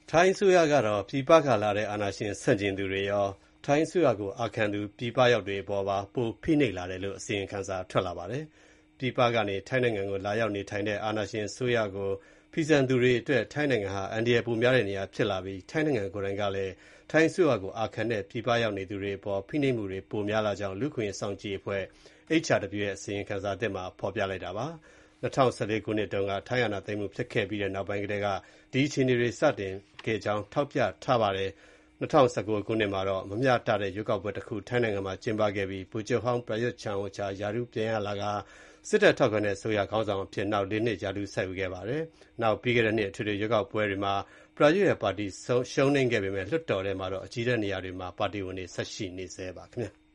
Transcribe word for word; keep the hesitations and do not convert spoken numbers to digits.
ထိုင်းအစိုးရကတော့ပြည်ပကလာတဲ့အာဏာရှင်ဆန့်ကျင်သူတွေရောထိုင်းအစိုးရကိုအာခံသူပြည်ပရောက်တွေအပေါ်ပါပိုဖိနှိပ်လာတယ်လို့အစီရင်ခံစာထွက်လာပါတယ်။ပြည်ပကနေထိုင်းနိုင်ငံကိုလာရောက်နေထိုင်တဲ့အာဏာရှင်အစိုးရကိုဖီဆန်သူတွေအတွက်ထိုင်းနိုင်ငံဟာအန္တရာယ်ပိုများတဲ့နေရာဖြစ်လာပြီးထိုင်းနိုင်ငံကိုယ်တိုင်ကလည်းထိုင်းအစိုးရကိုအာခံတဲ့ပြည်ပရောက်နေသူတွေအပေါ်ဖိနှိပ်မှုတွေပိုများလာကြောင်းလူ့အခွင့်အရေးစောင့်ကြည့်ရေးအဖွဲ့ H R W ရဲ့အစီရင်ခံစာသစ်မှာဖော်ပြလိုက်တာပါ။၂၀၁၄ ခုနှစ်တုန်းကထိုင်းအာဏာသိမ်းမှုဖြစ်ခဲ့ပြီးတဲ့နောက်ပိုင်းကတည်းကဒီအခြေအနေတွေစတင်ခဲ့ကြောင်းထောက်ပြထားပါတယ်။၂၀၁၉ ခုနှစ်မှာတော့မမျှတတဲ့ရွေးကောက်ပွဲတစ်ခုထိုင်းနိုင်ငံမှာကျင်းပခဲ့ပြီးဗိုလ်ချုပ်ဟောင်း Prayut Chan-o-cha ရာထူးပြန်ရလာကာစစ်တပ်ထောက်ခံတဲ့အစိုးရခေါင်းဆောင်အဖြစ်နောက်လေးနှစ်ရာထူးဆက်ယူခဲ့ပါတယ်။နောက်ပြီးခဲ့တဲ့နှစ်အထွေထွေရွေးကောက်ပွဲတွေမှာ Prayut ရဲ့ပါတီရှုံးနိမ့်ခဲ့ပေမဲ့လွှတ်တော်ထဲမှာတော့အကြီးတန်းနေရာတွေမှာပါတီဝင်တွေဆက်ရှိနေဆဲပါခင်ဗျာ။